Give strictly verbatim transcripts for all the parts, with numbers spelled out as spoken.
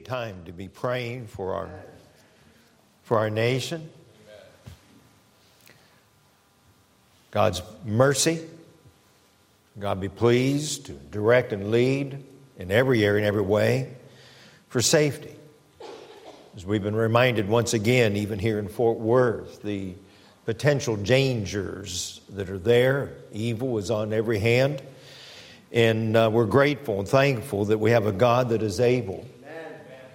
time to be praying for our for our nation. God's mercy. God be pleased to direct and lead in every area, in every way, for safety. As we've been reminded once again, even here in Fort Worth, the potential dangers that are there. Evil is on every hand. And uh, we're grateful and thankful that we have a God that is able. Amen.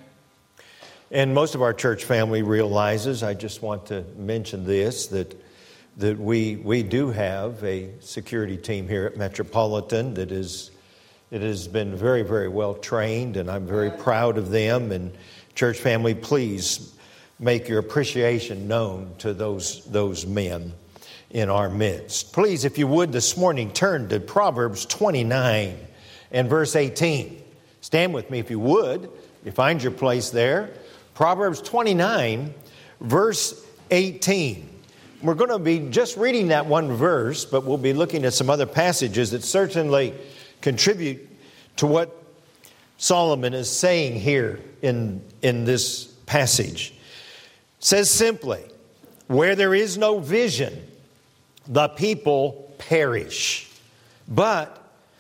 And most of our church family realizes, I just want to mention this, that that we we do have a security team here at Metropolitan that is it has been very, very well trained, and I'm very proud of them. And church family, please make your appreciation known to those those men in our midst. Please, if you would, this morning, turn to Proverbs twenty-nine and verse eighteen. Stand with me if you would. You find your place there. Proverbs twenty-nine, verse eighteen. We're going to be just reading that one verse, but we'll be looking at some other passages that certainly contribute to what Solomon is saying here in, in this passage. It says simply, where there is no vision, the people perish. But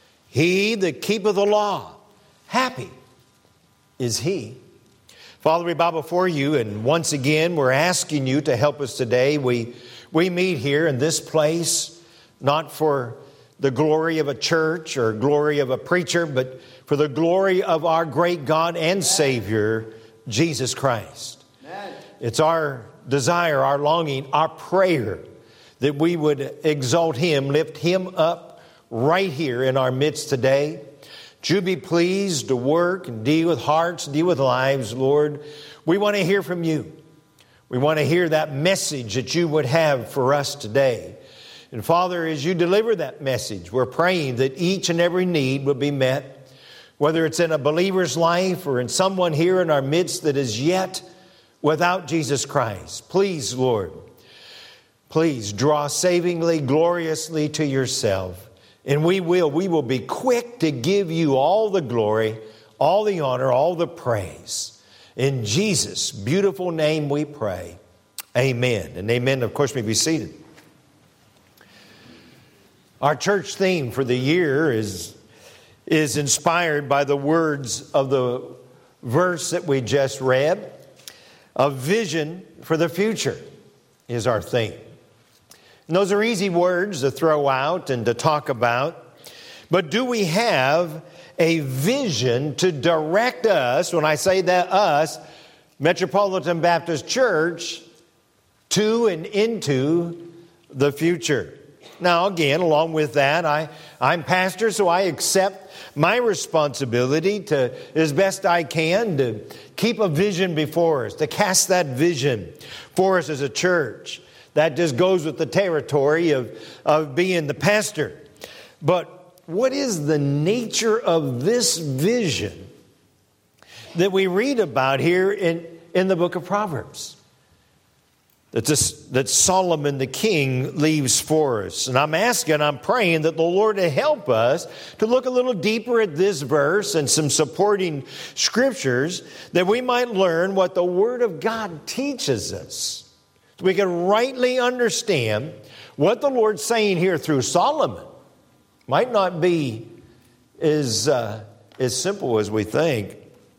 he that keepeth the law, happy is he. Father, we bow before you, and once again we're asking you to help us today. We, we meet here in this place, not for the glory of a church or glory of a preacher, but for the glory of our great God and Savior, Jesus Christ. Amen. It's our desire, our longing, our prayer that we would exalt Him, lift Him up right here in our midst today. Would you be pleased to work and deal with hearts, deal with lives, Lord? We want to hear from you. We want to hear that message that you would have for us today. And Father, as you deliver that message, we're praying that each and every need will be met, whether it's in a believer's life or in someone here in our midst that is yet without Jesus Christ. Please, Lord, please draw savingly, gloriously to yourself. And we will, we will be quick to give you all the glory, all the honor, all the praise. In Jesus' beautiful name we pray. Amen. And amen. Of course, may be seated. Our church theme for the year is, is inspired by the words of the verse that we just read. A vision for the future is our theme. And those are easy words to throw out and to talk about. But do we have a vision to direct us, when I say that us, Metropolitan Baptist Church, to and into the future? Now, again, along with that, I, I'm pastor, so I accept my responsibility to, as best I can, to keep a vision before us, to cast that vision for us as a church. That just goes with the territory of, of being the pastor. But what is the nature of this vision that we read about here in, in the book of Proverbs? That, this, that Solomon the king leaves for us. And I'm asking, I'm praying that the Lord will help us to look a little deeper at this verse and some supporting scriptures, that we might learn what the Word of God teaches us. So we can rightly understand what the Lord's saying here through Solomon. Might not be as, uh, as simple as we think.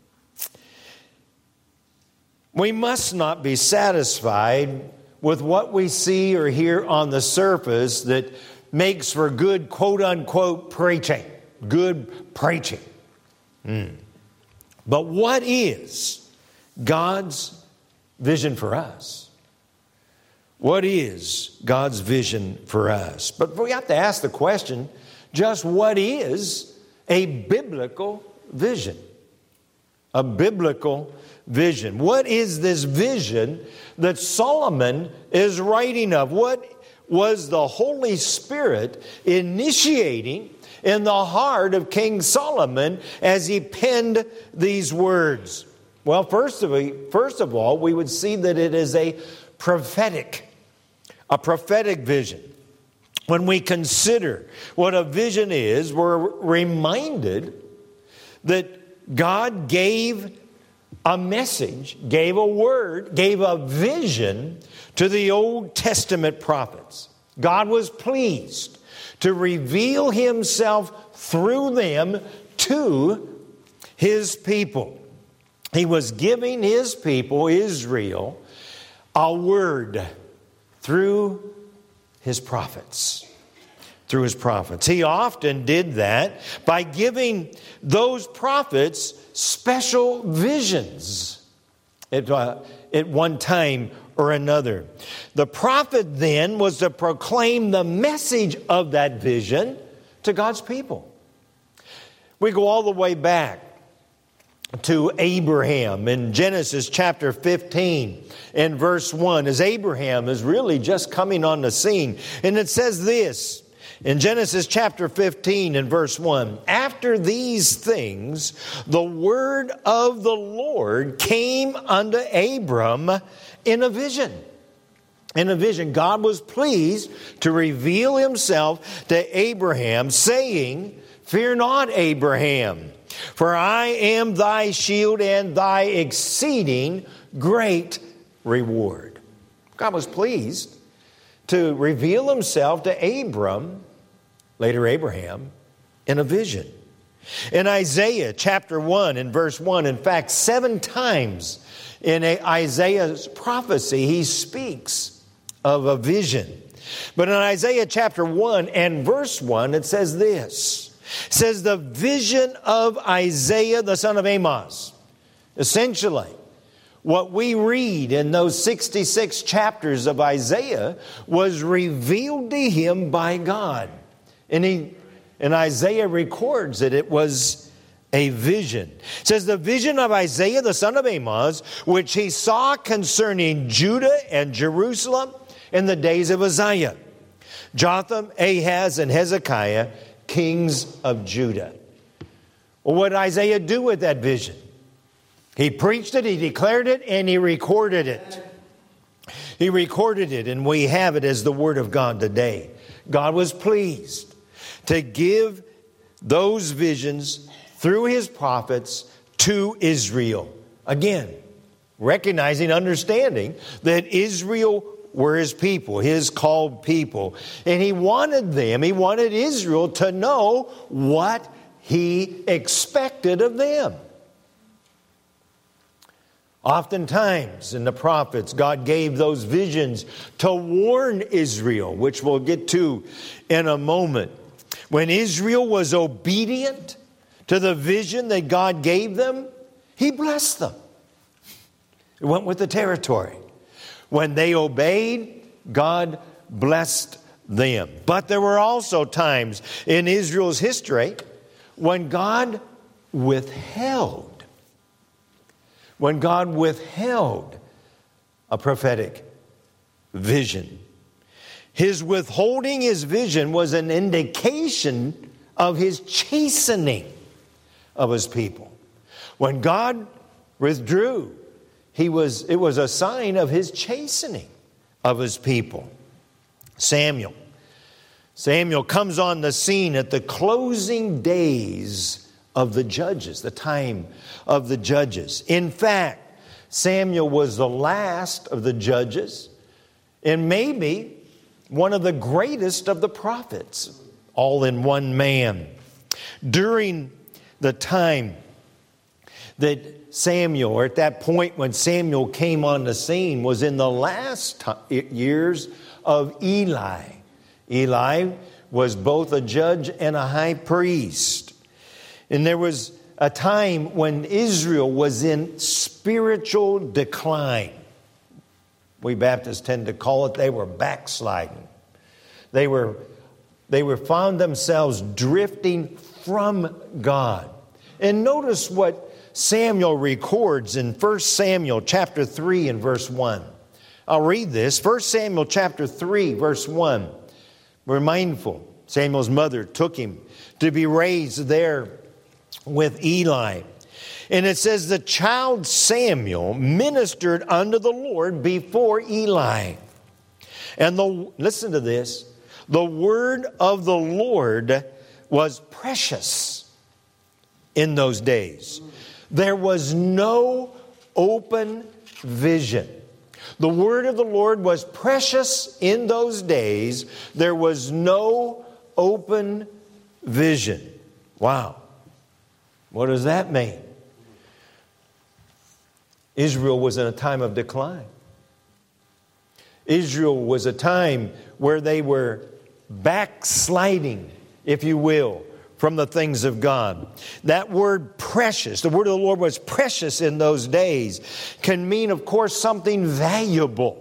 We must not be satisfied with what we see or hear on the surface that makes for good quote-unquote preaching. Good preaching. Mm. But what is God's vision for us? What is God's vision for us? But we have to ask the question, just what is a biblical vision? A biblical vision. What is this vision that Solomon is writing of? What was the Holy Spirit initiating in the heart of King Solomon as he penned these words? Well, first of all, first of all, we would see that it is a prophetic, a prophetic vision. When we consider what a vision is, we're reminded that God gave a message, gave a word, gave a vision to the Old Testament prophets. God was pleased to reveal Himself through them to His people. He was giving His people, Israel, a word through His prophets. Through His prophets. He often did that by giving those prophets special visions at, uh, at one time or another. The prophet then was to proclaim the message of that vision to God's people. We go all the way back to Abraham in Genesis chapter fifteen and verse one, as Abraham is really just coming on the scene. And it says this in Genesis chapter fifteen and verse one, "After these things, the word of the Lord came unto Abram in a vision." In a vision, God was pleased to reveal Himself to Abraham, saying, "Fear not, Abraham, for I am thy shield and thy exceeding great reward." God was pleased to reveal Himself to Abram, later Abraham, in a vision. In Isaiah chapter one and verse one, in fact, seven times in Isaiah's prophecy, he speaks of a vision. But in Isaiah chapter one and verse one, it says this. It says, "The vision of Isaiah, the son of Amos." Essentially, what we read in those sixty-six chapters of Isaiah was revealed to him by God. And he, and Isaiah records that it was a vision. It says, "The vision of Isaiah, the son of Amos, which he saw concerning Judah and Jerusalem in the days of Uzziah, Jotham, Ahaz, and Hezekiah, kings of Judah." Well, what did Isaiah do with that vision? He preached it, he declared it, and he recorded it. He recorded it, and we have it as the Word of God today. God was pleased to give those visions through His prophets to Israel. Again, recognizing, understanding that Israel were His people, His called people. And He wanted them, He wanted Israel to know what He expected of them. Oftentimes in the prophets, God gave those visions to warn Israel, which we'll get to in a moment. When Israel was obedient to the vision that God gave them, He blessed them. It went with the territory. When they obeyed, God blessed them. But there were also times in Israel's history when God withheld. When God withheld a prophetic vision. His withholding His vision was an indication of His chastening of His people. When God withdrew, He was, it was a sign of His chastening of His people. Samuel. Samuel comes on the scene at the closing days of the judges, the time of the judges. In fact, Samuel was the last of the judges and maybe one of the greatest of the prophets, all in one man. During the time that Samuel, or at that point when Samuel came on the scene, was in the last t- years of Eli. Eli was both a judge and a high priest. And there was a time when Israel was in spiritual decline. We Baptists tend to call it they were backsliding. They were, they were found themselves drifting from God. And notice what Samuel records in First Samuel chapter three and verse one. I'll read this. First Samuel chapter three, verse one. We're mindful. Samuel's mother took him to be raised there with Eli. And it says, "The child Samuel ministered unto the Lord before Eli. And the, listen to this, the word of the Lord was precious in those days. There was no open vision. The word of the Lord was precious in those days. There was no open vision. Wow. What does that mean? Israel was in a time of decline. Israel was a time where they were backsliding, if you will, from the things of God. That word precious, the word of the Lord was precious in those days, can mean, of course, something valuable.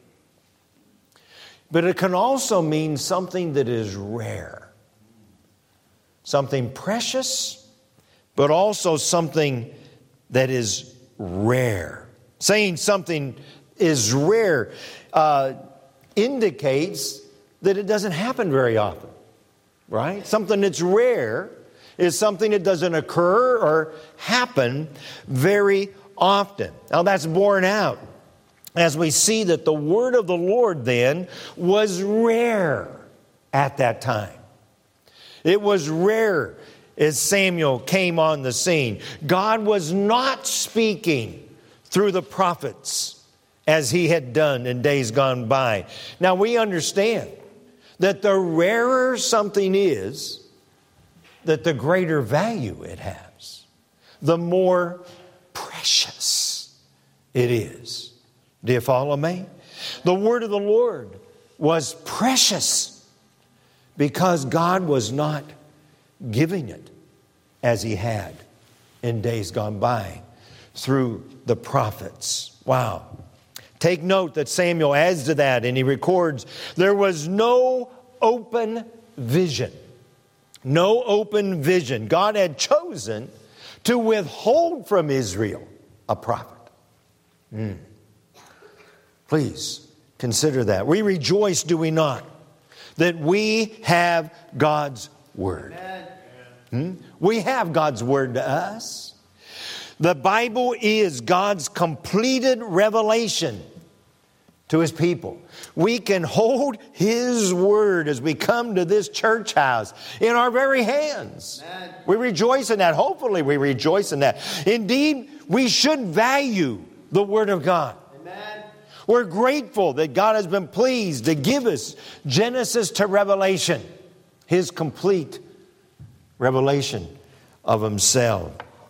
But it can also mean something that is rare. Something precious, but also something that is rare. Saying something is rare uh, indicates that it doesn't happen very often. Right? Something that's rare is something that doesn't occur or happen very often. Now that's borne out as we see that the word of the Lord then was rare at that time. It was rare as Samuel came on the scene. God was not speaking through the prophets as he had done in days gone by. Now we understand that the rarer something is, that the greater value it has, the more precious it is. Do you follow me? The word of the Lord was precious because God was not giving it as he had in days gone by through the prophets. Wow. Take note that Samuel adds to that and he records, there was no open vision. No open vision. God had chosen to withhold from Israel a prophet. Mm. Please consider that. We rejoice, do we not, that we have God's word. Hmm? We have God's word to us. The Bible is God's completed revelation to his people. We can hold his word as we come to this church house in our very hands. Amen. We rejoice in that. Hopefully we rejoice in that. Indeed, we should value the word of God. Amen. We're grateful that God has been pleased to give us Genesis to Revelation, his complete revelation of himself.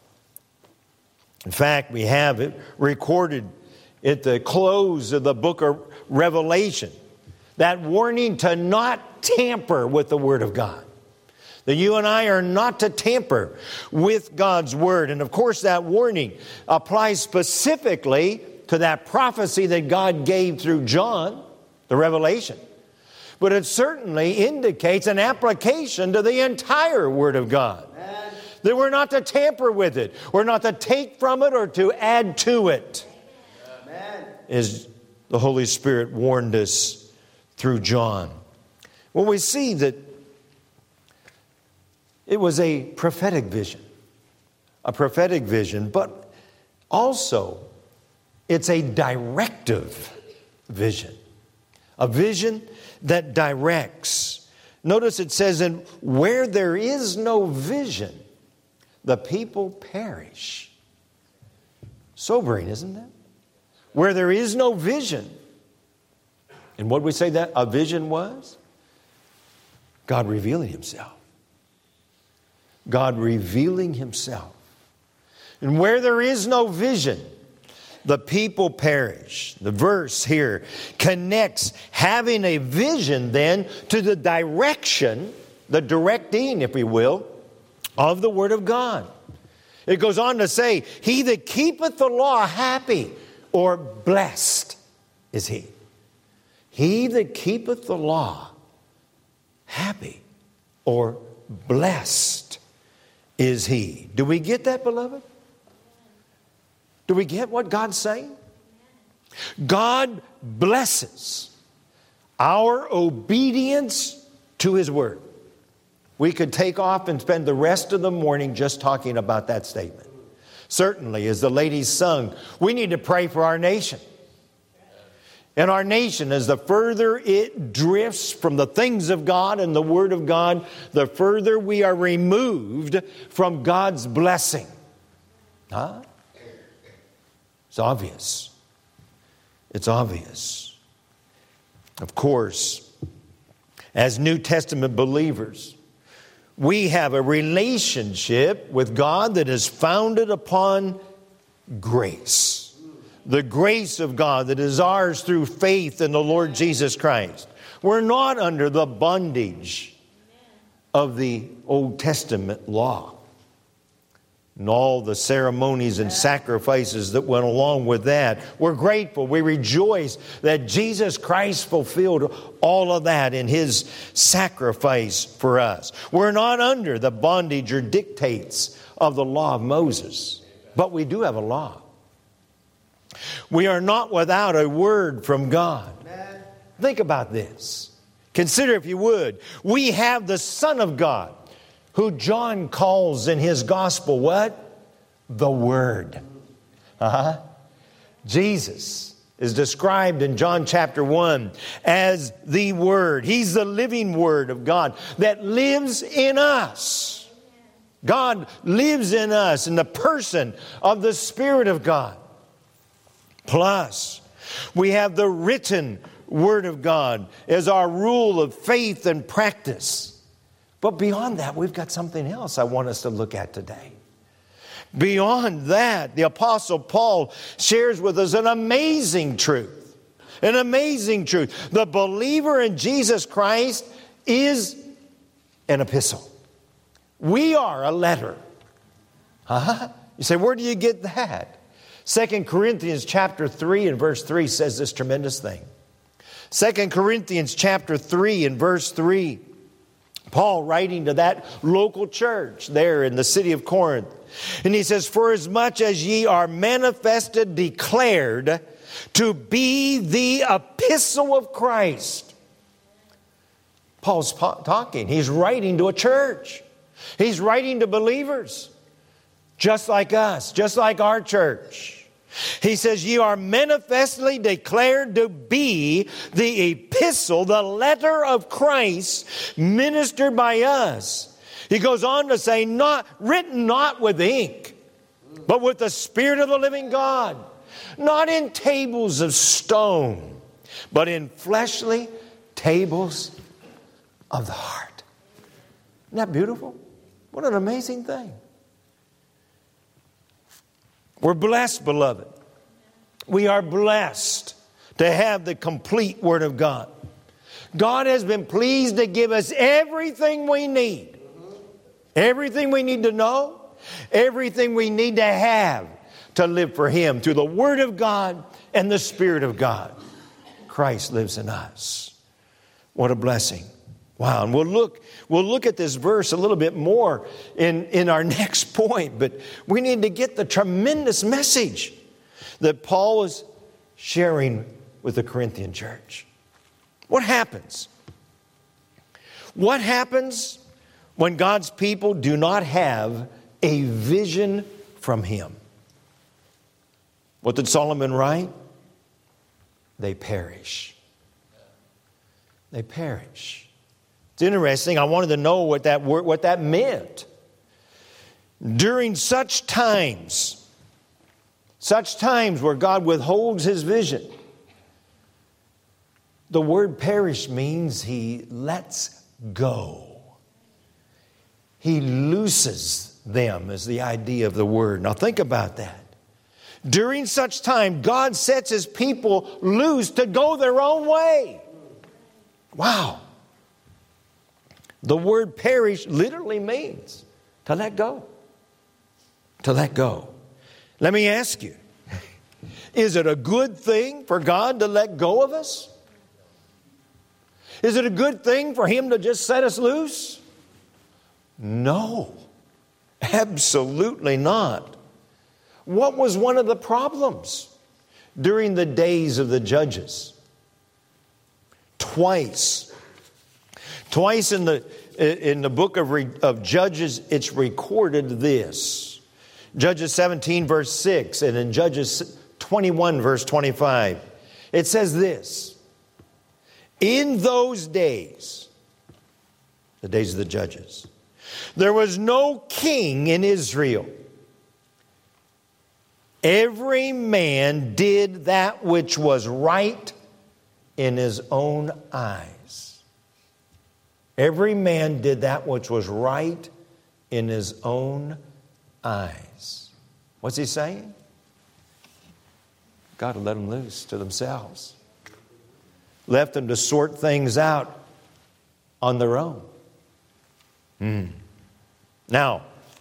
In fact, we have it recorded at the close of the book of Revelation, that warning to not tamper with the Word of God. That you and I are not to tamper with God's Word. And of course that warning applies specifically to that prophecy that God gave through John, the Revelation. But it certainly indicates an application to the entire Word of God. Amen. That we're not to tamper with it. We're not to take from it or to add to it. Amen. As the Holy Spirit warned us through John. Well, we see that it was a prophetic vision. A prophetic vision, but also it's a directive vision. A vision that directs. Notice it says, and where there is no vision, the people perish. Sobering, isn't it? Where there is no vision. And what did we say that a vision was? God revealing himself. God revealing himself. And where there is no vision, the people perish. The verse here connects having a vision then to the direction, the directing, if we will, of the Word of God. It goes on to say, he that keepeth the law happy or blessed is he. He that keepeth the law happy or blessed is he. Do we get that, beloved? Do we get what God's saying? God blesses our obedience to his word. We could take off and spend the rest of the morning just talking about that statement. Certainly, as the ladies sung, we need to pray for our nation. And our nation, as the further it drifts from the things of God and the Word of God, the further we are removed from God's blessing. Huh? It's obvious. It's obvious. Of course, as New Testament believers, we have a relationship with God that is founded upon grace. The grace of God that is ours through faith in the Lord Jesus Christ. We're not under the bondage of the Old Testament law and all the ceremonies and sacrifices that went along with that. We're grateful. We rejoice that Jesus Christ fulfilled all of that in His sacrifice for us. We're not under the bondage or dictates of the law of Moses, but we do have a law. We are not without a word from God. Think about this. Consider, if you would, we have the Son of God, who John calls in his gospel what? The Word. Uh-huh. Jesus is described in John chapter one as the Word. He's the living Word of God that lives in us. God lives in us in the person of the Spirit of God. Plus, we have the written Word of God as our rule of faith and practice. But beyond that, we've got something else I want us to look at today. Beyond that, the Apostle Paul shares with us an amazing truth. An amazing truth. The believer in Jesus Christ is an epistle. We are a letter. Huh? You say, where do you get that? Second Corinthians chapter three and verse three says this tremendous thing. Second Corinthians chapter three and verse three. Paul writing to that local church there in the city of Corinth. And he says, for as much as ye are manifested, declared to be the epistle of Christ. Paul's talking. He's writing to a church. He's writing to believers. Just like us. Just like our church. He says, ye are manifestly declared to be the epistle, the letter of Christ, ministered by us. He goes on to say, not written not with ink, but with the Spirit of the living God. Not in tables of stone, but in fleshly tables of the heart. Isn't that beautiful? What an amazing thing. We're blessed, beloved. We are blessed to have the complete Word of God. God has been pleased to give us everything we need. Everything we need to know. Everything we need to have to live for Him through the Word of God and the Spirit of God. Christ lives in us. What a blessing. Wow. And we'll look, we'll look at this verse a little bit more in, in our next point, but we need to get the tremendous message that Paul is sharing with the Corinthian church. What happens? What happens when God's people do not have a vision from Him? What did Solomon write? They perish. They perish. It's interesting. I wanted to know what that word, what that meant. During such times, such times where God withholds His vision, the word perish means He lets go. He looses them is the idea of the word. Now think about that. During such time, God sets His people loose to go their own way. Wow. The word perish literally means to let go. To let go. Let me ask you, is it a good thing for God to let go of us? Is it a good thing for Him to just set us loose? No, absolutely not. What was one of the problems during the days of the judges? Twice. Twice in the in the book of, of Judges, it's recorded this. Judges seventeen, verse six, and in Judges twenty-one, verse twenty-five. It says this. In those days, the days of the judges, there was no king in Israel. Every man did that which was right in his own eyes. Every man did that which was right in his own eyes. What's he saying? God let them loose to themselves. Left them to sort things out on their own. Hmm. Now,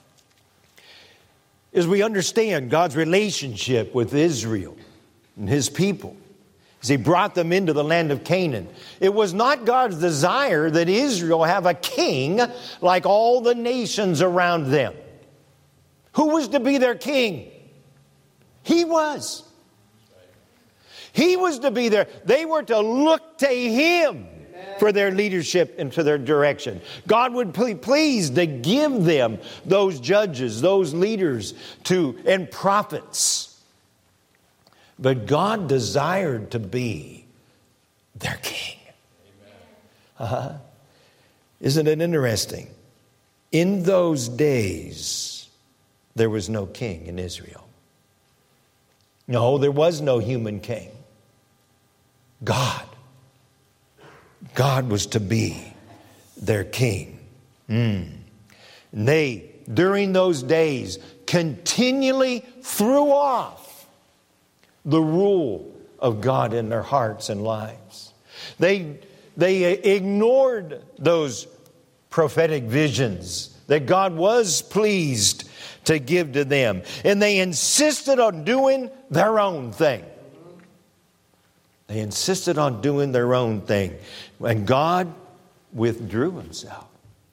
as we understand God's relationship with Israel and His people, as He brought them into the land of Canaan, it was not God's desire that Israel have a king like all the nations around them. Who was to be their king? He was. He was to be there. They were to look to Him for their leadership and to their direction. God would be pleased to give them those judges, those leaders to and prophets. But God desired to be their king. Uh-huh. Isn't it interesting? In those days, there was no king in Israel. No, there was no human king. God. God was to be their king. Mm. And they, during those days, continually threw off the rule of God in their hearts and lives. They, they ignored those prophetic visions that God was pleased to give to them. And they insisted on doing their own thing. They insisted on doing their own thing. And God withdrew Himself.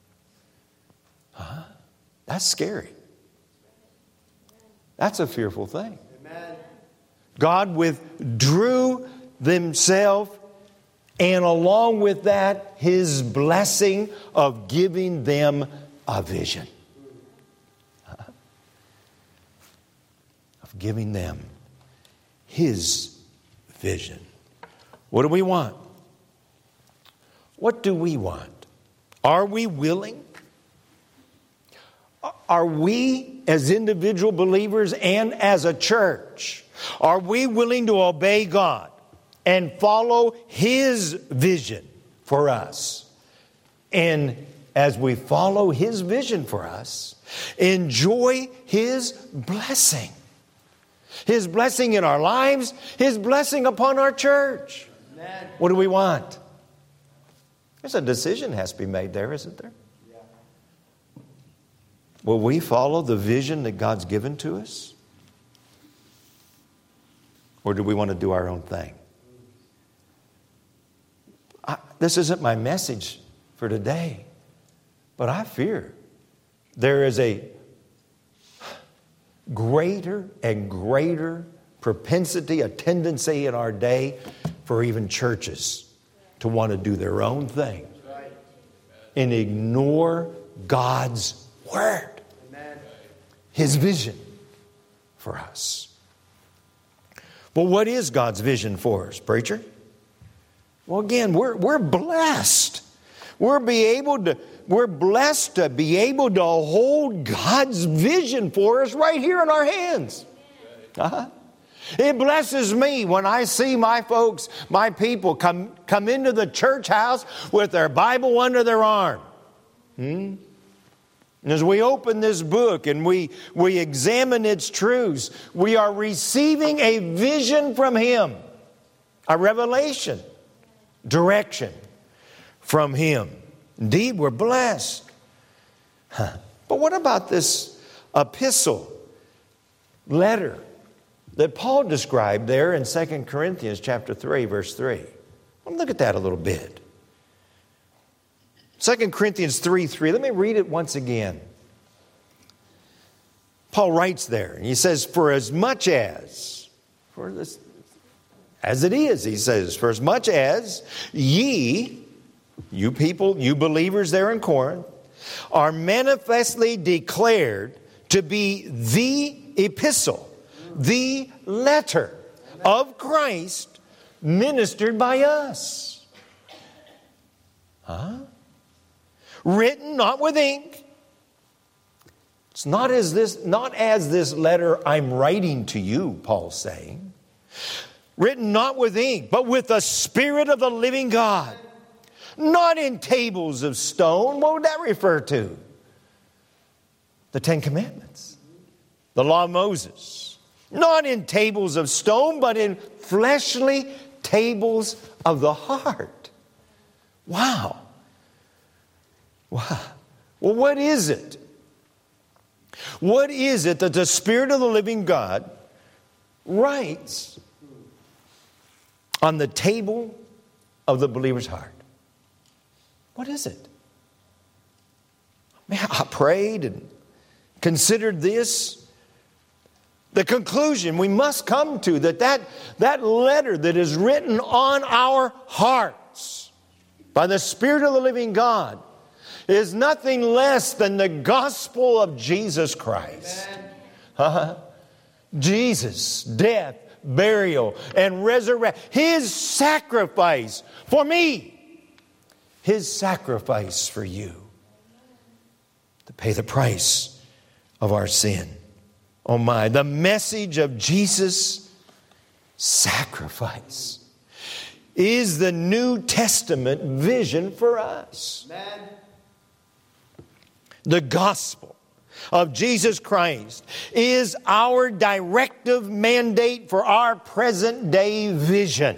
Huh? That's scary. That's a fearful thing. Amen. God withdrew Himself, and along with that, His blessing of giving them a vision. Huh? Of giving them His vision. What do we want? What do we want? Are we willing? Are we, as individual believers and as a church, are we willing to obey God and follow His vision for us? And as we follow His vision for us, enjoy His blessing. His blessing in our lives, His blessing upon our church. Amen. What do we want? There's a decision has to be made there, isn't there? Yeah. Will we follow the vision that God's given to us? Or do we want to do our own thing? I, this isn't my message for today, but I fear there is a greater and greater propensity, a tendency in our day for even churches to want to do their own thing and ignore God's Word, His vision for us. Well, what is God's vision for us, preacher? Well, again, we're, we're blessed. We're be able to, we're blessed to be able to hold God's vision for us right here in our hands. Uh-huh. It blesses me when I see my folks, my people come, come into the church house with their Bible under their arm. Hmm? And as we open this book and we, we examine its truths, we are receiving a vision from Him, a revelation, direction from Him. Indeed, we're blessed. Huh. But what about this epistle, letter, that Paul described there in Second Corinthians chapter three, verse three? Well, look at that a little bit. Second Corinthians three, three. Let me read it once again. Paul writes there, and he says, for as much as, for this, as it is, he says, for as much as ye, you people, you believers there in Corinth, are manifestly declared to be the epistle, the letter of Christ ministered by us. Huh? Written not with ink. It's not as this, not as this letter I'm writing to you, Paul's saying. Written not with ink, but with the Spirit of the living God. Not in tables of stone. What would that refer to? The Ten Commandments. The law of Moses. Not in tables of stone, but in fleshly tables of the heart. Wow. Wow. Well, what is it? What is it that the Spirit of the living God writes on the table of the believer's heart? What is it? Man, I prayed and considered this. The conclusion we must come to that that, that letter that is written on our hearts by the Spirit of the living God is nothing less than the gospel of Jesus Christ. Uh-huh. Jesus, death, burial, and resurrection. His sacrifice for me. His sacrifice for you. To pay the price of our sin. Oh my, the message of Jesus' sacrifice is the New Testament vision for us. Amen. The gospel of Jesus Christ is our directive mandate for our present day vision.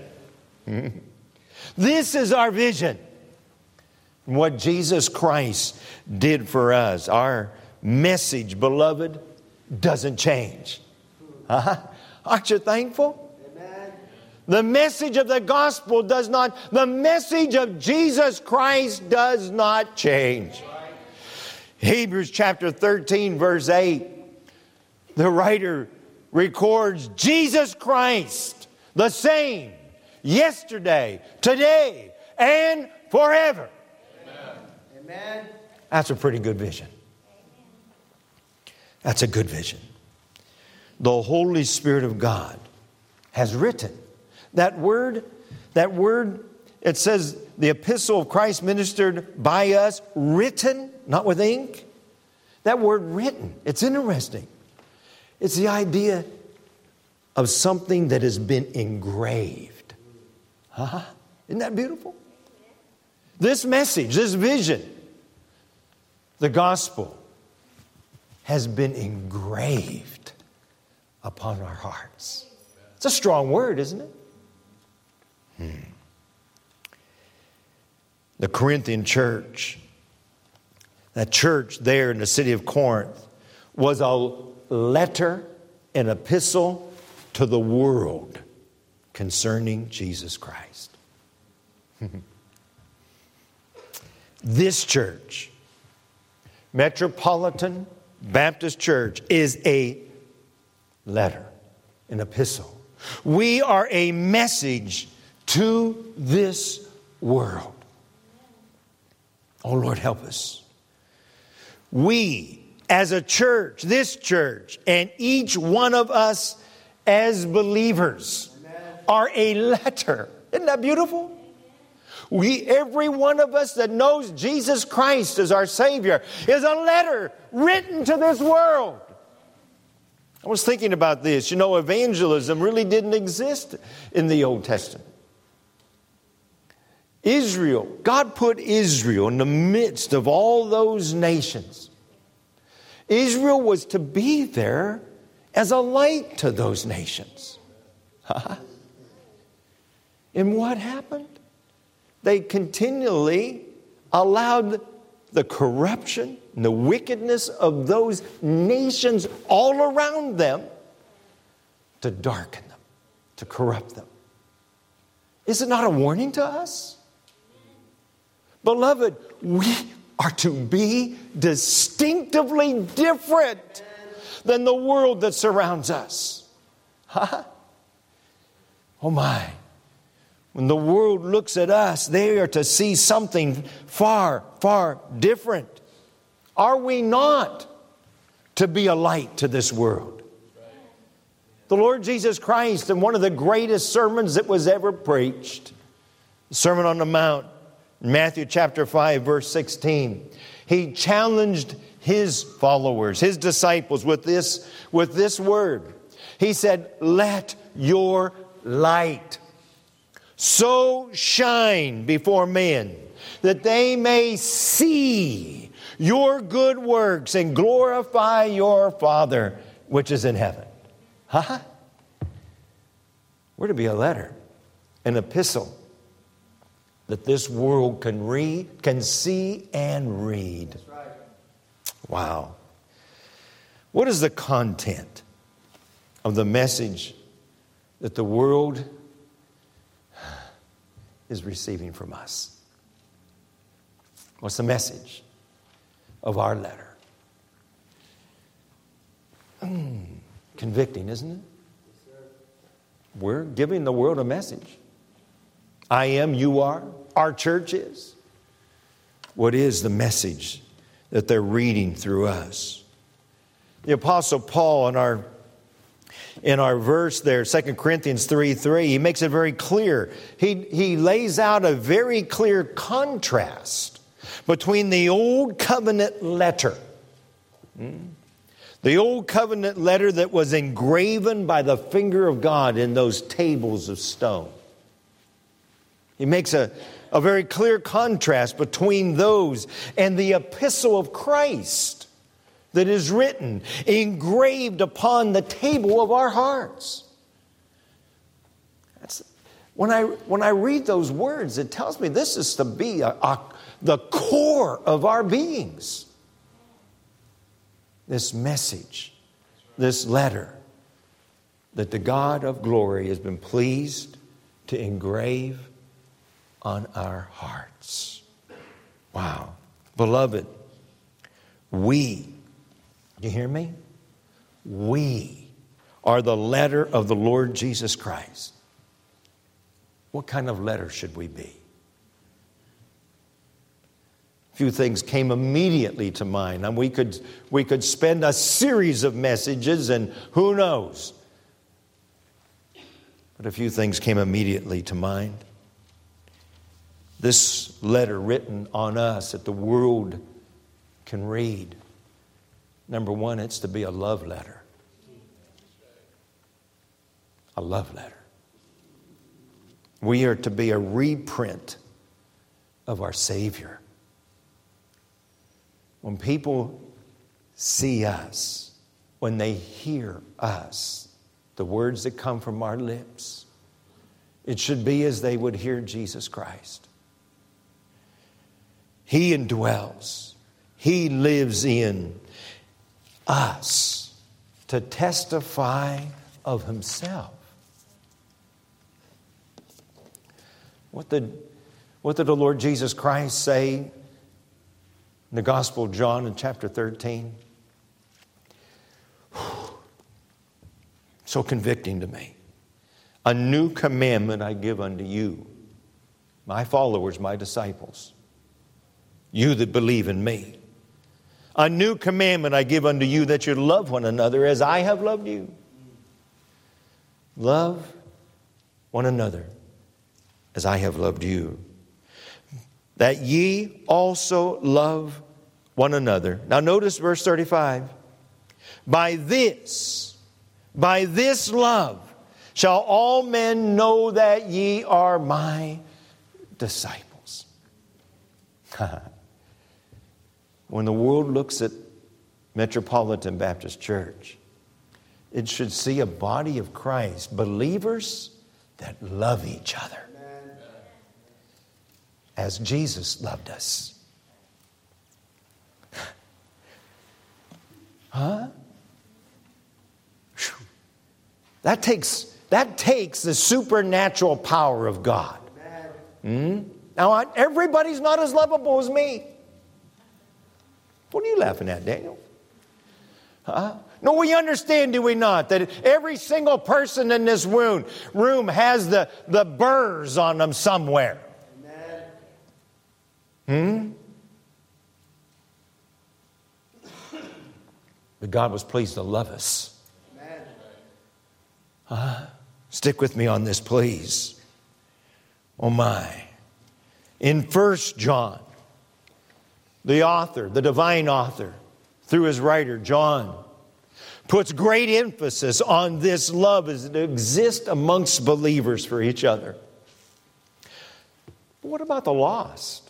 This is our vision. What Jesus Christ did for us. Our message, beloved, doesn't change. Uh-huh. Aren't you thankful? Amen. The message of the gospel does not, the message of Jesus Christ does not change. Hebrews chapter thirteen, verse eight, the writer records Jesus Christ, the same, yesterday, today, and forever. Amen. Amen. That's a pretty good vision. That's a good vision. The Holy Spirit of God has written. That word, that word, it says the epistle of Christ ministered by us, written, not with ink. That word written, it's interesting. It's the idea of something that has been engraved. Huh? Isn't that beautiful? This message, this vision, the gospel, has been engraved upon our hearts. It's a strong word, isn't it? Hmm. The Corinthian church, that church there in the city of Corinth, was a letter, an epistle to the world concerning Jesus Christ. This church, Metropolitan Baptist Church, is a letter, an epistle. We are a message to this world. Oh, Lord, help us. We, as a church, this church, and each one of us as believers, are a letter. Isn't that beautiful? We, every one of us that knows Jesus Christ as our Savior, is a letter written to this world. I was thinking about this. You know, evangelism really didn't exist in the Old Testament. Israel, God put Israel in the midst of all those nations. Israel was to be there as a light to those nations. And what happened? They continually allowed the corruption and the wickedness of those nations all around them to darken them, to corrupt them. Is it not a warning to us? Beloved, we are to be distinctively different than the world that surrounds us. Huh? Oh my. When the world looks at us, they are to see something far, far different. Are we not to be a light to this world? The Lord Jesus Christ, in one of the greatest sermons that was ever preached, the Sermon on the Mount, Matthew chapter five, verse sixteen, He challenged his followers, his disciples with this, with this word. He said, let your light so shine before men that they may see your good works and glorify your Father which is in heaven. Huh? We're to be a letter, an epistle that this world can read, can see and read. That's right. Wow. What is the content of the message that the world is receiving from us? What's the message of our letter? Mm, convicting, isn't it? We're giving the world a message. I am, you are, our church is. What is the message that they're reading through us? The Apostle Paul in our in our verse there, Second Corinthians three three, he makes it very clear. He, he lays out a very clear contrast between the old covenant letter. Hmm? The old covenant letter that was engraven by the finger of God in those tables of stone. He makes a, a very clear contrast between those and the epistle of Christ that is written, engraved upon the table of our hearts. That's, when I when I read those words, it tells me this is to be a, a, the core of our beings. This message, this letter, that the God of glory has been pleased to engrave on our hearts. Wow. Beloved, we, you hear me? We are the letter of the Lord Jesus Christ. What kind of letter should we be? A few things came immediately to mind. And we could, we could spend a series of messages and who knows. But a few things came immediately to mind. This letter written on us that the world can read. Number one, it's to be a love letter. A love letter. We are to be a reprint of our Savior. When people see us, when they hear us, the words that come from our lips, it should be as they would hear Jesus Christ. He indwells. He lives in us to testify of Himself. What did, what did the Lord Jesus Christ say in the Gospel of John in chapter thirteen? So convicting to me. A new commandment I give unto you, my followers, my disciples, you that believe in me. A new commandment I give unto you, that you love one another as I have loved you. Love one another as I have loved you. That ye also love one another. Now notice verse thirty-five. By this, by this love shall all men know that ye are my disciples. When the world looks at Metropolitan Baptist Church, it should see a body of Christ, believers that love each other as Jesus loved us. Huh? That takes, that takes the supernatural power of God. Hmm? Now, everybody's not as lovable as me. What are you laughing at, Daniel? Huh? No, we understand, do we not, that every single person in this room, room has the, the burrs on them somewhere. Hmm? But God was pleased to love us. Uh, stick with me on this, please. Oh my. In First John, the author, the divine author, through his writer, John, puts great emphasis on this love as it exists amongst believers for each other. But what about the lost?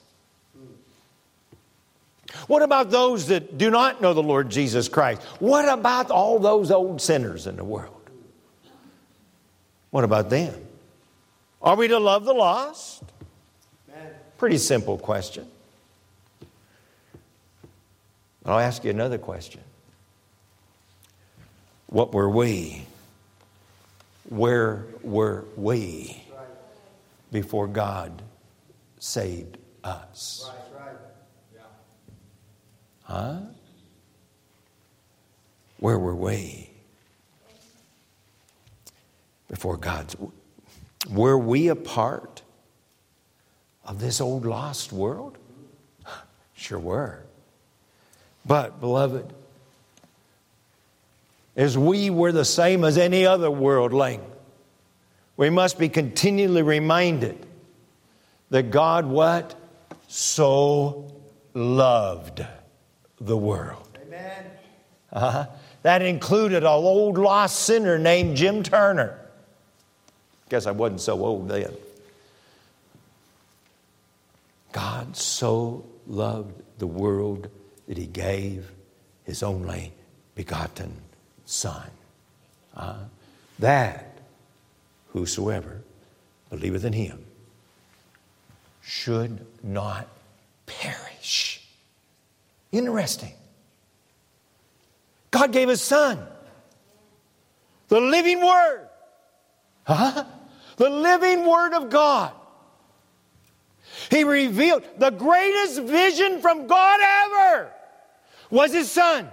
What about those that do not know the Lord Jesus Christ? What about all those old sinners in the world? What about them? Are we to love the lost? Pretty simple question. I'll ask you another question. What were we? Where were we before God saved us? Huh? Where were we before God's? Were we a part of this old lost world? Sure were. But, beloved, as we were the same as any other worldling, we must be continually reminded that God what? So loved the world. Amen. Uh-huh. That included an old lost sinner named Jim Turner. Guess I wasn't so old then. God so loved the world that He gave His only begotten Son. Uh, that whosoever believeth in Him should not perish. Interesting. God gave His Son, the living Word. Huh? The living Word of God. He revealed the greatest vision from God ever was His Son.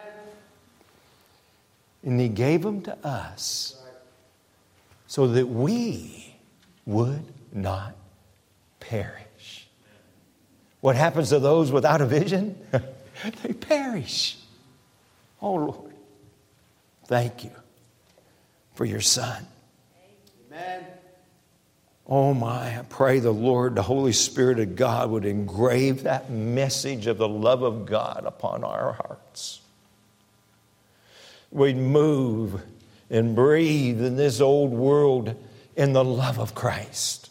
And He gave Him to us so that we would not perish. What happens to those without a vision? They perish. Oh, Lord, thank you for your Son. Amen. Oh my, I pray the Lord, the Holy Spirit of God would engrave that message of the love of God upon our hearts. We'd move and breathe in this old world in the love of Christ.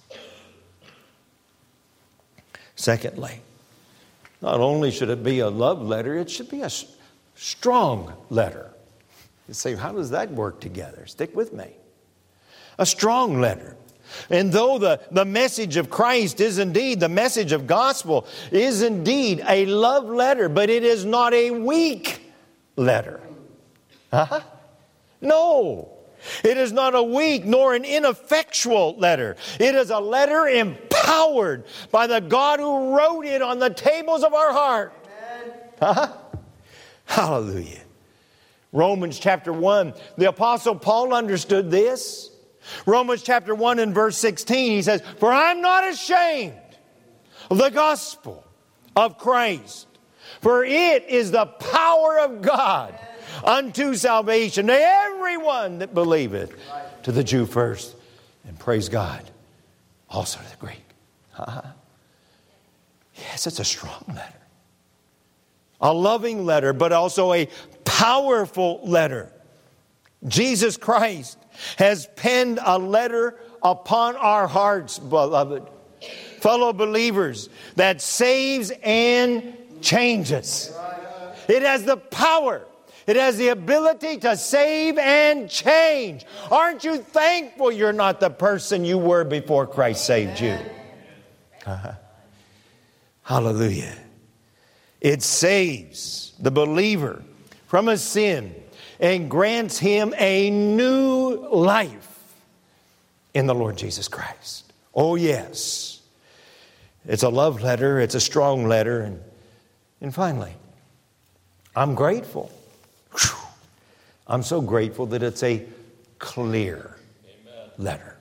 Secondly, not only should it be a love letter, it should be a strong letter. You say, how does that work together? Stick with me. A strong letter. And though the, the message of Christ is indeed, the message of gospel is indeed a love letter, but it is not a weak letter. Huh? No. It is not a weak nor an ineffectual letter. It is a letter empowered by the God who wrote it on the tables of our heart. Huh? Hallelujah. Romans chapter one, the Apostle Paul understood this. Romans chapter one and verse sixteen, he says, "For I'm not ashamed of the gospel of Christ, for it is the power of God unto salvation to everyone that believeth, to the Jew first, and praise God, also to the Greek." Uh-huh. Yes, it's a strong letter. A loving letter, but also a powerful letter. Jesus Christ has penned a letter upon our hearts, beloved, fellow believers, that saves and changes. It has the power. It has the ability to save and change. Aren't you thankful you're not the person you were before Christ saved you? Uh-huh. Hallelujah. It saves the believer from his sin and grants him a new life in the Lord Jesus Christ. Oh, yes. It's a love letter. It's a strong letter. And, and finally, I'm grateful. Whew. I'm so grateful that it's a clear Amen. letter.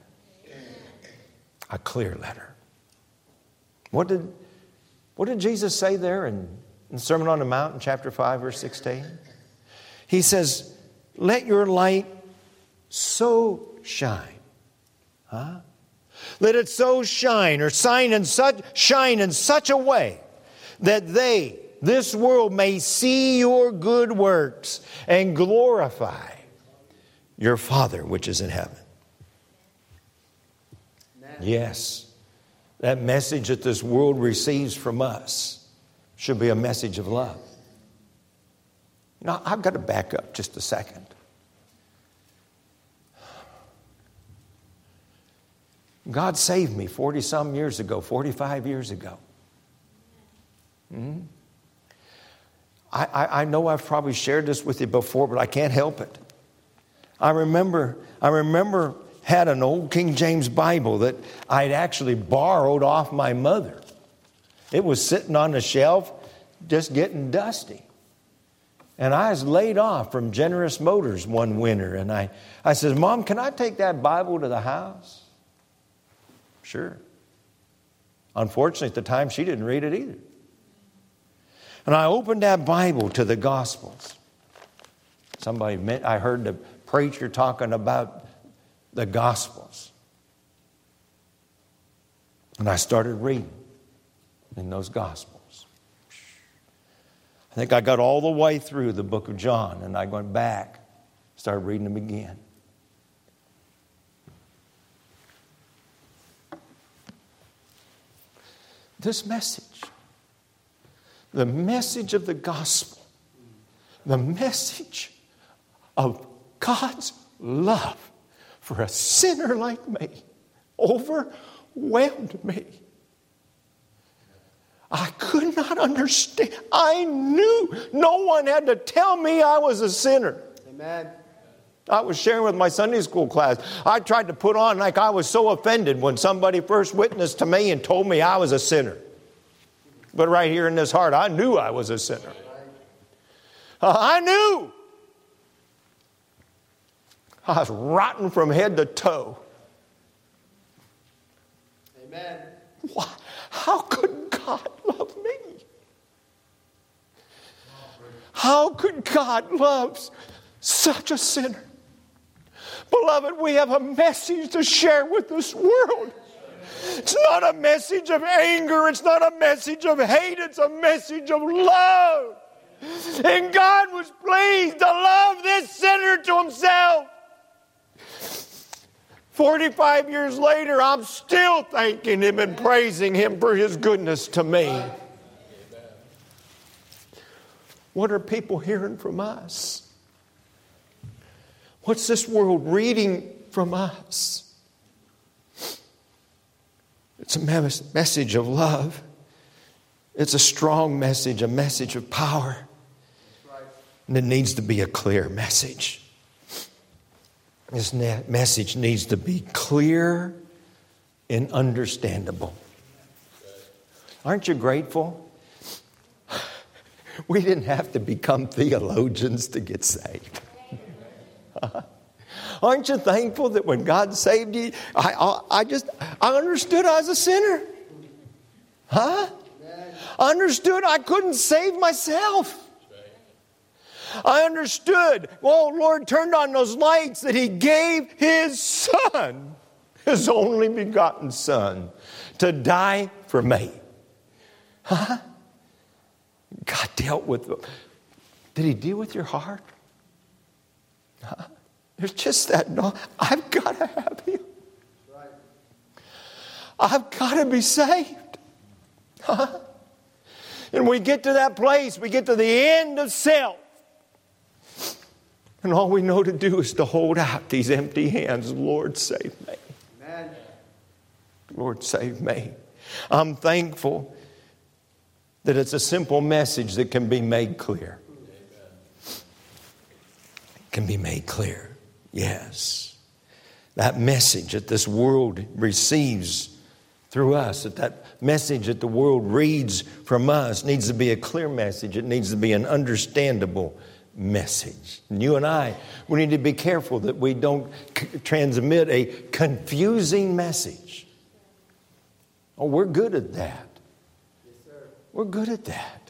A clear letter. What did, what did Jesus say there in, in the Sermon on the Mount in chapter five, verse sixteen? He says, "Let your light so shine." Huh? Let it so shine or shine in such, shine in such a way that they, this world, may see your good works and glorify your Father which is in heaven. Amen. Yes, that message that this world receives from us should be a message of love. Now, I've got to back up just a second. God saved me forty-some years ago, forty-five years ago. Mm-hmm. I, I, I know I've probably shared this with you before, but I can't help it. I remember, I remember had an old King James Bible that I'd actually borrowed off my mother. It was sitting on the shelf, just getting dusty. And I was laid off from Generous Motors one winter. And I, I said, Mom, can I take that Bible to the house? Sure. Unfortunately, at the time, she didn't read it either. And I opened that Bible to the Gospels. Somebody, I heard the preacher talking about the Gospels. And I started reading in those Gospels. I think I got all the way through the book of John, and I went back, started reading them again. This message, the message of the gospel, the message of God's love for a sinner like me, overwhelmed me. I could not understand. I knew no one had to tell me I was a sinner. Amen. I was sharing with my Sunday school class. I tried to put on like I was so offended when somebody first witnessed to me and told me I was a sinner. But right here in this heart, I knew I was a sinner. Uh, I knew. I was rotten from head to toe. Amen. Why? How could God love me? How could God love such a sinner? Beloved, we have a message to share with this world. It's not a message of anger. It's not a message of hate. It's a message of love. And God was pleased to love this sinner to himself. forty-five years later, I'm still thanking him and praising him for his goodness to me. What are people hearing from us? What's this world reading from us? It's a message of love. It's a strong message, a message of power. And it needs to be a clear message. This message needs to be clear and understandable. Aren't you grateful? We didn't have to become theologians to get saved. Aren't you thankful that when God saved you, I, I, I just, I understood I was a sinner. Huh? I understood I couldn't save myself. I understood, well, Lord turned on those lights that He gave His Son, His only begotten Son, to die for me. Huh? God dealt with them. Did He deal with your heart? Huh? There's just that, no, I've got to have Him. I've got to be saved. Huh? And we get to that place, we get to the end of self. And all we know to do is to hold out these empty hands. Lord, save me. Amen. Lord, save me. I'm thankful that it's a simple message that can be made clear. It can be made clear. Yes. That message that this world receives through us, that that message that the world reads from us needs to be a clear message. It needs to be an understandable message. And you and I, we need to be careful that we don't c- transmit a confusing message. Oh, we're good at that. Yes, sir. We're good at that.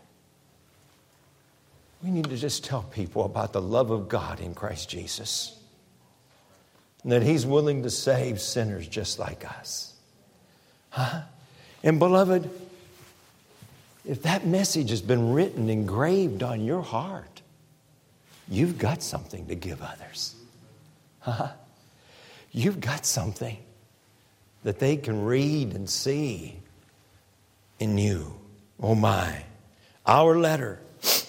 We need to just tell people about the love of God in Christ Jesus. And that He's willing to save sinners just like us. Huh? And beloved, if that message has been written, engraved on your heart, you've got something to give others. Huh? You've got something that they can read and see in you. Oh my. Our letter,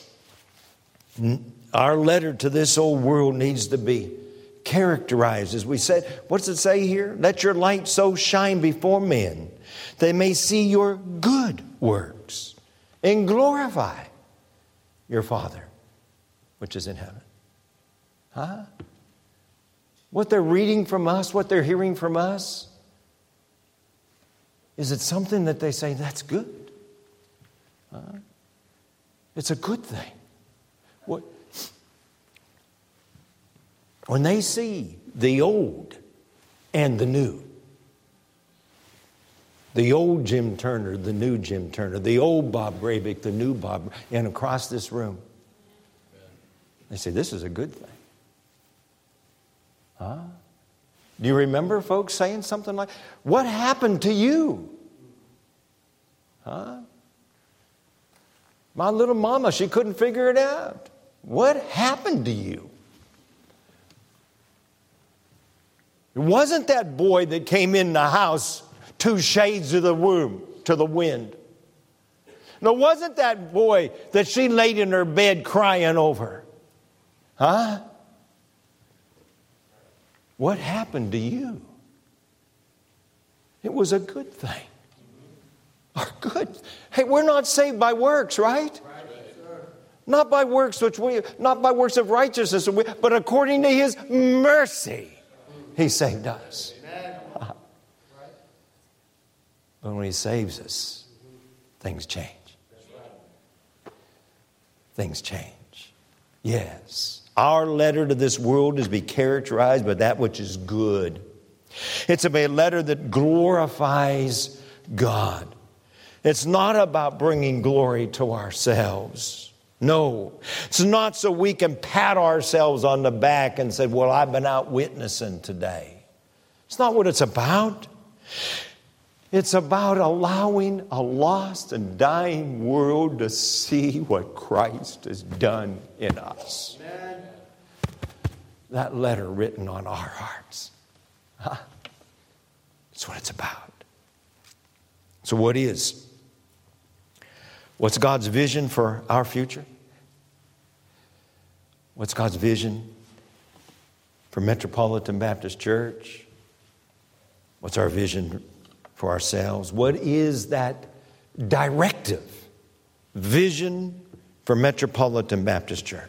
our letter to this old world needs to be characterized, as we said. What's it say here? Let your light so shine before men, they may see your good works and glorify your Father which is in heaven. Huh? What they're reading from us, what they're hearing from us, is it something that they say, that's good? Huh? It's a good thing. What? When they see the old and the new, the old Jim Turner, the new Jim Turner, the old Bob Grabick, the new Bob, and across this room, they say, this is a good thing. Huh? Do you remember folks saying something like, what happened to you? Huh? My little mama, she couldn't figure it out. What happened to you? It wasn't that boy that came in the house two shades of the room to the wind. No, it wasn't that boy that she laid in her bed crying over. Huh? What happened to you? It was a good thing. Or good. Hey, we're not saved by works, right? Not by works which we, not by works of righteousness, but according to His mercy, He saved us. But when He saves us, things change. Things change. Yes. Our letter to this world is to be characterized by that which is good. It's a letter that glorifies God. It's not about bringing glory to ourselves. No. It's not so we can pat ourselves on the back and say, well, I've been out witnessing today. It's not what it's about. It's about allowing a lost and dying world to see what Christ has done in us. Amen. That letter written on our hearts. Huh? That's what it's about. So what is? What's God's vision for our future? What's God's vision for Metropolitan Baptist Church? What's our vision for ourselves? What is that directive vision for Metropolitan Baptist Church?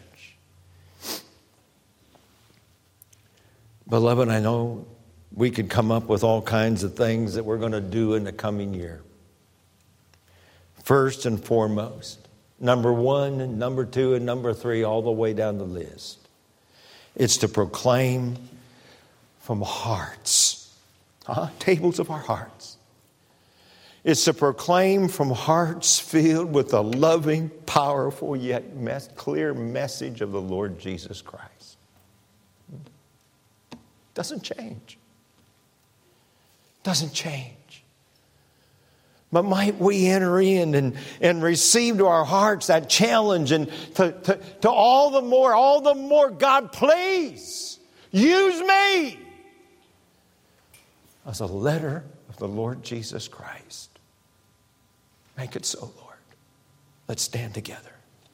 Beloved, I know we could come up with all kinds of things that we're going to do in the coming year. First and foremost, number one and number two and number three, all the way down the list. It's to proclaim from hearts, huh? Tables of our hearts. It's to proclaim from hearts filled with the loving, powerful, yet mes- clear message of the Lord Jesus Christ. Doesn't change. Doesn't change. But might we enter in and, and receive to our hearts that challenge and to, to, to all the more, all the more, God, please use me as a letter of the Lord Jesus Christ. Make it so, Lord. Let's stand together.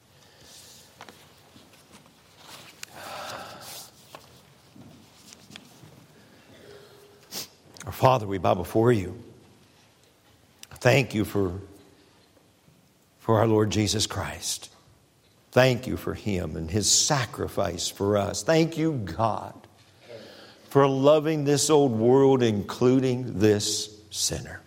Our Father, we bow before you. Thank you for, for our Lord Jesus Christ. Thank you for Him and His sacrifice for us. Thank you, God, for loving this old world, including this sinner.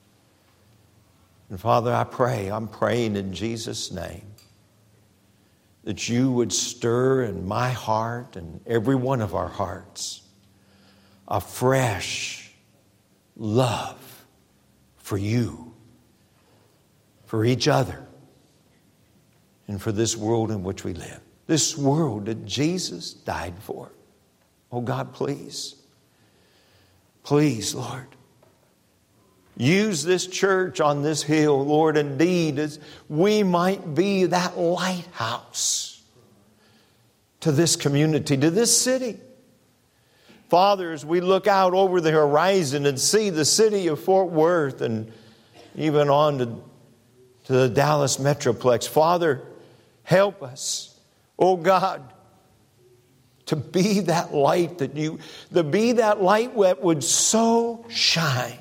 And Father, I pray, I'm praying in Jesus' name, that you would stir in my heart and every one of our hearts a fresh love for you, for each other, and for this world in which we live. This world that Jesus died for. Oh God, please, please, Lord, Use this church on this hill, Lord, indeed, as we might be that lighthouse to this community, to this city. Father, as we look out over the horizon and see the city of Fort Worth and even on to, to the Dallas Metroplex, Father, help us, oh God, to be that light that you, to be that light that would so shine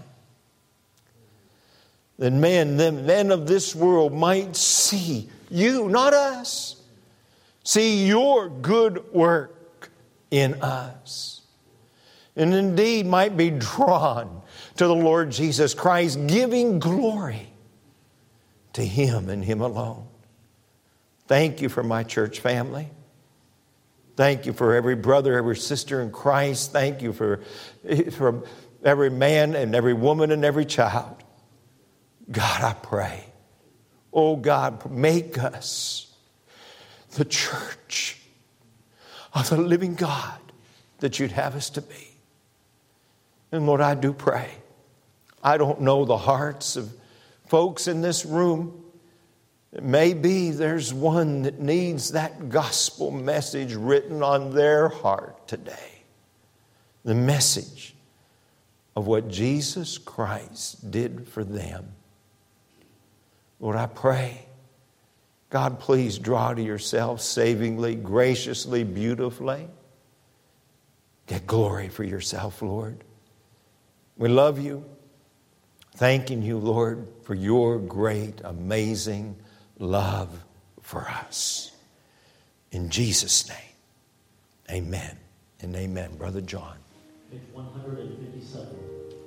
that men, the men of this world might see you, not us, see your good work in us. And indeed might be drawn to the Lord Jesus Christ, giving glory to Him and Him alone. Thank you for my church family. Thank you for every brother, every sister in Christ. Thank you for, for every man and every woman and every child. God, I pray, oh God, make us the church of the living God that you'd have us to be. And Lord, I do pray. I don't know the hearts of folks in this room. Maybe there's one that needs that gospel message written on their heart today. The message of what Jesus Christ did for them. Lord, I pray, God, please draw to yourself savingly, graciously, beautifully. Get glory for yourself, Lord. We love you. Thanking you, Lord, for your great, amazing love for us. In Jesus' name, amen and amen. Brother John. Page one hundred fifty-seven.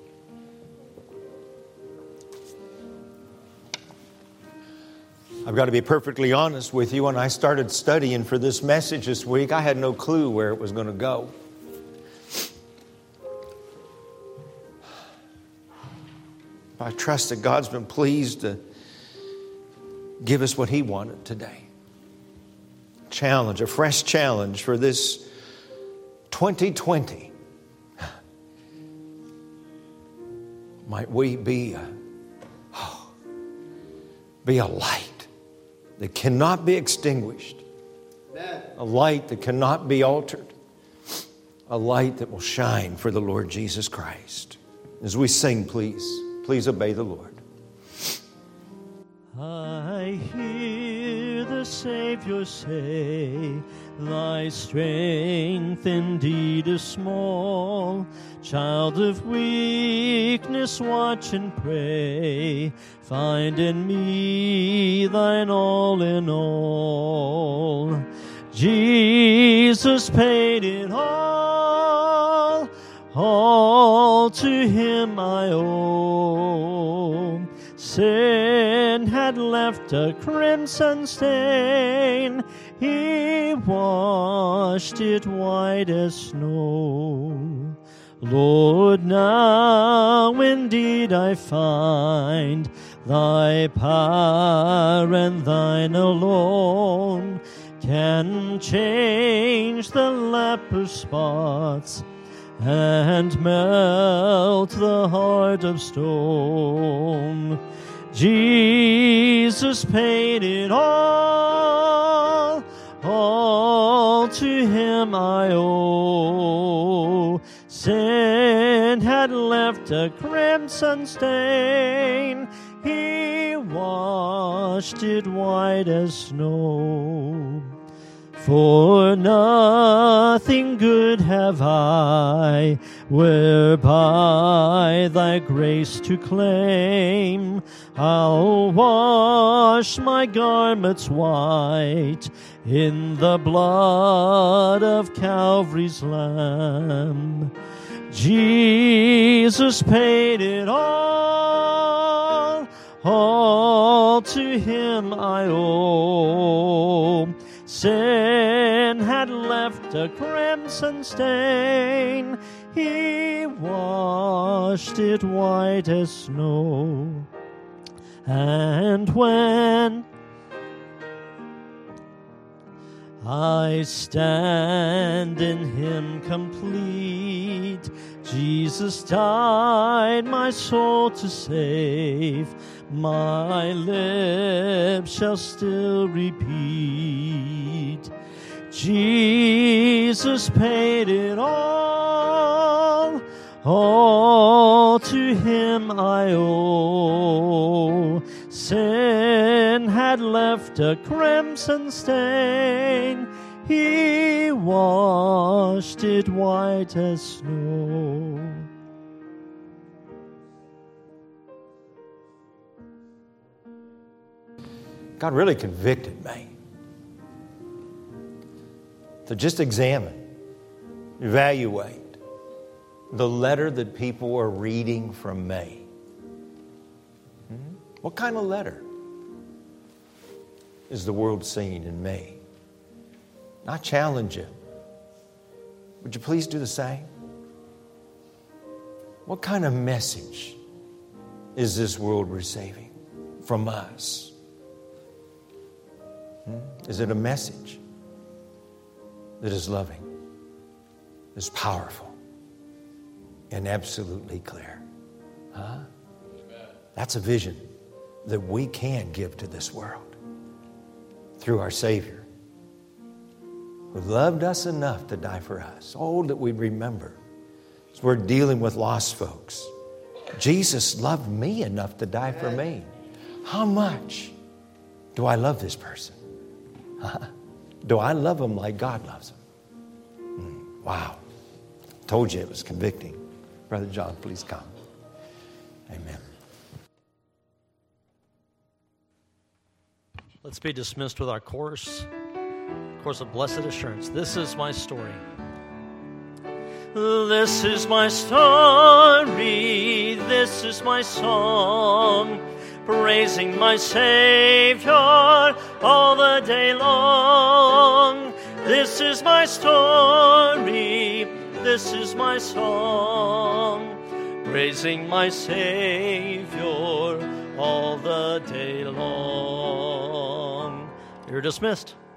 I've got to be perfectly honest with you. When I started studying for this message this week, I had no clue where it was going to go. I trust that God's been pleased to give us what He wanted today. Challenge, a fresh challenge for this twenty twenty. Might we be a, oh, be a light that cannot be extinguished. Amen. A light that cannot be altered. A light that will shine for the Lord Jesus Christ. As we sing, please, please obey the Lord. I hear the Savior say, thy strength indeed is small. Child of weakness, watch and pray. Find in me thine all in all. Jesus paid it all. All to Him I owe. Sin had left a crimson stain. He washed it white as snow. Lord, now indeed I find thy power and thine alone can change the leper's spots and melt the heart of stone. Jesus paid it all, all to Him I owe. Sin had left a crimson stain. He washed it white as snow. For nothing good have I, whereby thy grace to claim. I'll wash my garments white in the blood of Calvary's Lamb. Jesus paid it all, all to Him I owe. Sin had left a crimson stain. He washed it white as snow. And when I stand in Him complete, Jesus died my soul to save. My lips shall still repeat, Jesus paid it all. All to him I owe. Sin had left a crimson stain. He washed it white as snow. God really convicted me to just examine, evaluate the letter that people are reading from me. Hmm? What kind of letter is the world seeing in me? I challenge you. Would you please do the same? What kind of message is this world receiving from us? Hmm? Is it a message that is loving, is powerful, and absolutely clear? Huh? That's a vision that we can give to this world through our Savior, who loved us enough to die for us. Oh, that we'd remember, as we're dealing with lost folks, Jesus loved me enough to die for me. How much do I love this person? Do I love him like God loves him? Mm, wow. Told you it was convicting. Brother John, please come. Amen. Let's be dismissed with our chorus. Course of blessed assurance. This is my story. This is my story. This is my song, praising my Savior all the day long. This is my story. This is my song, praising my Savior all the day long. You're dismissed.